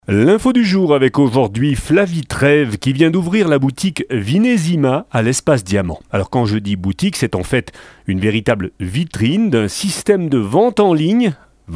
L'info du jour avec aujourd'hui Flavie Trèves qui vient d'ouvrir la boutique Vinésima à l'Espace Diamant. Alors quand je dis boutique, c'est en fait une véritable vitrine d'un système de vente en ligne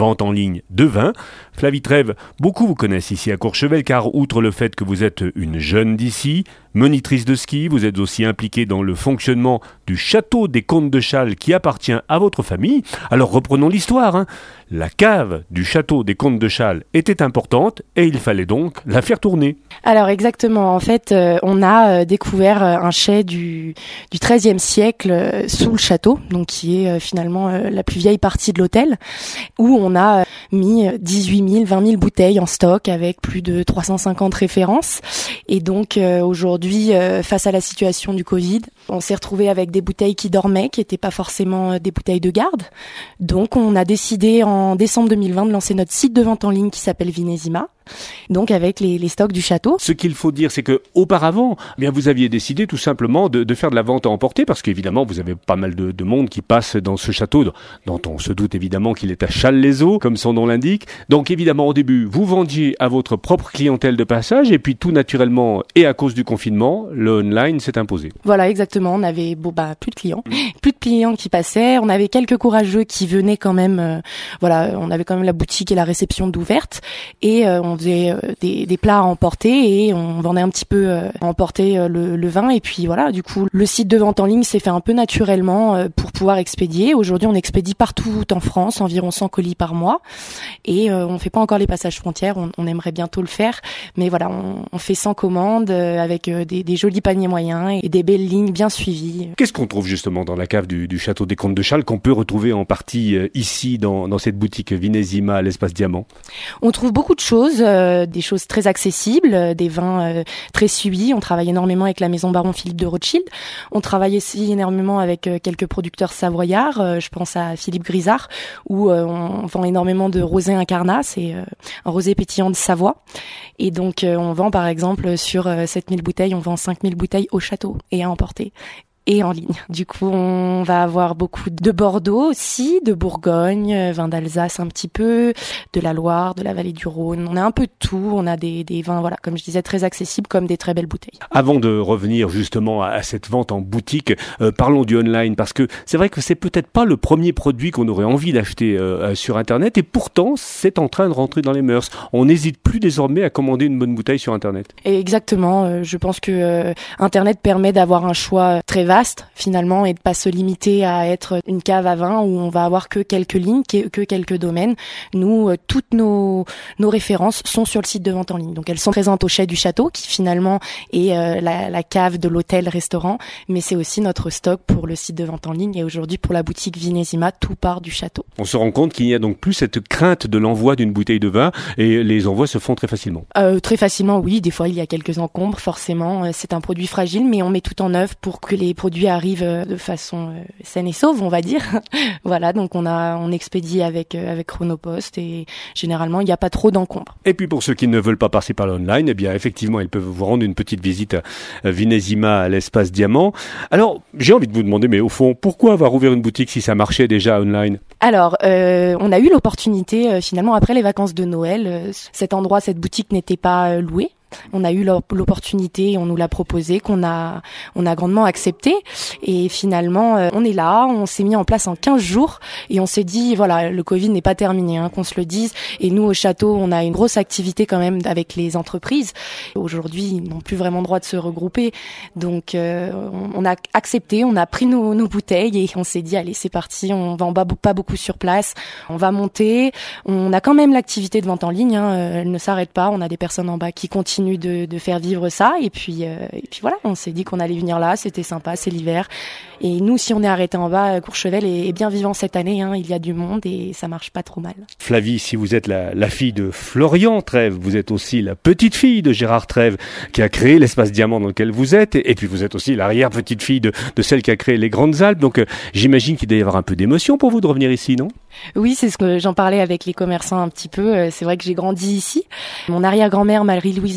de vin. Flavie Trèves, beaucoup vous connaissent ici à Courchevel car outre le fait que vous êtes une jeune d'ici, monitrice de ski, vous êtes aussi impliquée dans le fonctionnement du château des Comtes de Chasles qui appartient à votre famille. Alors reprenons l'histoire. La cave du château des Comtes de Chasles était importante et il fallait donc la faire tourner. Alors exactement, en fait on a découvert un chai du XIIIe siècle sous le château, donc qui est finalement la plus vieille partie de l'hôtel, où on a mis 18 000, 20 000 bouteilles en stock avec plus de 350 références. Et donc aujourd'hui, face à la situation du Covid, on s'est retrouvé avec des bouteilles qui dormaient, qui n'étaient pas forcément des bouteilles de garde. Donc on a décidé en décembre 2020 de lancer notre site de vente en ligne qui s'appelle Vinésima. Donc avec les stocks du château. Ce qu'il faut dire, c'est que auparavant, vous aviez décidé tout simplement de faire de la vente à emporter, parce qu'évidemment, vous avez pas mal de monde qui passe dans ce château, dont on se doute évidemment qu'il est à Chasles-les-Eaux, comme son nom l'indique. Donc évidemment, au début, vous vendiez à votre propre clientèle de passage, et puis tout naturellement, et à cause du confinement, le online s'est imposé. Voilà, exactement. On avait plus de clients qui passaient. On avait quelques courageux qui venaient quand même. On avait quand même la boutique et la réception d'ouverte, et on faisait des plats à emporter et on vendait un petit peu à emporter le vin. Et puis voilà, du coup, le site de vente en ligne s'est fait un peu naturellement pour pouvoir expédier. Aujourd'hui, on expédie partout en France, environ 100 colis par mois. Et on fait pas encore les passages frontières, on aimerait bientôt le faire. Mais voilà, on fait 100 commandes avec des jolis paniers moyens et des belles lignes bien suivies. Qu'est-ce qu'on trouve justement dans la cave du château des Comtes de Chasles qu'on peut retrouver en partie ici dans cette boutique Vinésima à l'Espace Diamant? On trouve beaucoup de choses, des choses très accessibles, des vins très suivis. On travaille énormément avec la maison Baron Philippe de Rothschild. On travaille aussi énormément avec quelques producteurs savoyards. Je pense à Philippe Grisard, où on vend énormément de rosé incarnat, c'est un rosé pétillant de Savoie. Et donc on vend par exemple sur 7000 bouteilles, on vend 5000 bouteilles au château et à emporter. Et en ligne. Du coup, on va avoir beaucoup de Bordeaux aussi, de Bourgogne, vin d'Alsace un petit peu, de la Loire, de la vallée du Rhône. On a un peu de tout. On a des vins, comme je disais, très accessibles comme des très belles bouteilles. Avant de revenir justement à cette vente en boutique, parlons du online parce que c'est vrai que c'est peut-être pas le premier produit qu'on aurait envie d'acheter sur Internet et pourtant c'est en train de rentrer dans les mœurs. On n'hésite plus désormais à commander une bonne bouteille sur Internet. Et exactement. Je pense que Internet permet d'avoir un choix très vaste finalement et de pas se limiter à être une cave à vin où on va avoir que quelques lignes, que quelques domaines. Nous, toutes nos références sont sur le site de vente en ligne. Donc elles sont présentes au chai du château qui finalement est la cave de l'hôtel-restaurant, mais c'est aussi notre stock pour le site de vente en ligne et aujourd'hui pour la boutique Vinésima, tout part du château. On se rend compte qu'il n'y a donc plus cette crainte de l'envoi d'une bouteille de vin et les envois se font très facilement. Très facilement, oui. Des fois, il y a quelques encombres, forcément. C'est un produit fragile, mais on met tout en œuvre pour que les produits arrivent de façon saine et sauve, on va dire. Voilà, donc on expédie avec Chronopost et généralement, il n'y a pas trop d'encombre. Et puis pour ceux qui ne veulent pas passer par l'online, effectivement, ils peuvent vous rendre une petite visite à Vinésima à l'Espace Diamant. Alors, j'ai envie de vous demander, mais au fond, pourquoi avoir ouvert une boutique si ça marchait déjà online? Alors, on a eu l'opportunité, finalement, après les vacances de Noël, cette boutique n'était pas louée. On a eu l'opportunité, on nous l'a proposé, on a grandement accepté et finalement on est là, on s'est mis en place en 15 jours et on s'est dit voilà, le Covid n'est pas terminé, qu'on se le dise, et nous au château on a une grosse activité quand même avec les entreprises. Aujourd'hui ils n'ont plus vraiment droit de se regrouper, donc on a accepté, on a pris nos bouteilles et on s'est dit allez c'est parti, on vend pas beaucoup sur place, on va monter, on a quand même l'activité de vente en ligne, elle ne s'arrête pas, on a des personnes en bas qui continuent de faire vivre ça et puis voilà, on s'est dit qu'on allait venir là, c'était sympa, c'est l'hiver et nous si on est arrêté en bas, Courchevel est bien vivant cette année, il y a du monde et ça marche pas trop mal. Flavie, si vous êtes la fille de Florian Trèves, vous êtes aussi la petite fille de Gérard Trèves qui a créé l'Espace Diamant dans lequel vous êtes et puis vous êtes aussi l'arrière-petite fille de celle qui a créé les Grandes Alpes, donc j'imagine qu'il doit y avoir un peu d'émotion pour vous de revenir ici, non? Oui, c'est ce que j'en parlais avec les commerçants un petit peu, c'est vrai que j'ai grandi ici. Mon arrière-grand-mère Marie-Louise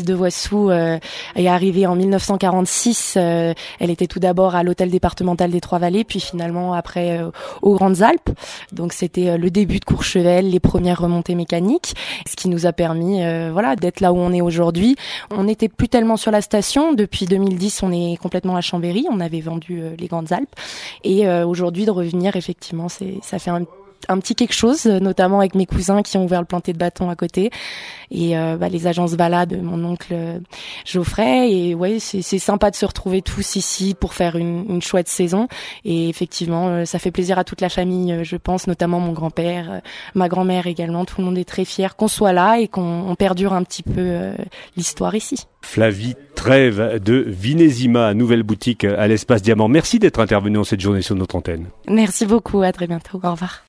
de Wassous est arrivée en 1946. Elle était tout d'abord à l'hôtel départemental des Trois-Vallées, puis finalement après aux Grandes Alpes. Donc c'était le début de Courchevel, les premières remontées mécaniques, ce qui nous a permis d'être là où on est aujourd'hui. On n'était plus tellement sur la station. Depuis 2010, on est complètement à Chambéry. On avait vendu les Grandes Alpes. Et aujourd'hui, de revenir, effectivement, ça fait un petit quelque chose, notamment avec mes cousins qui ont ouvert le planter de bâton à côté, et les agences balades de mon oncle Geoffrey. Et ouais, c'est sympa de se retrouver tous ici pour faire une chouette saison. Et effectivement, ça fait plaisir à toute la famille, je pense, notamment mon grand-père, ma grand-mère également. Tout le monde est très fier qu'on soit là et qu'on perdure un petit peu l'histoire ici. Flavie Trèves de Vinésima, nouvelle boutique à l'Espace Diamant. Merci d'être intervenue en cette journée sur notre antenne. Merci beaucoup, à très bientôt. Au revoir.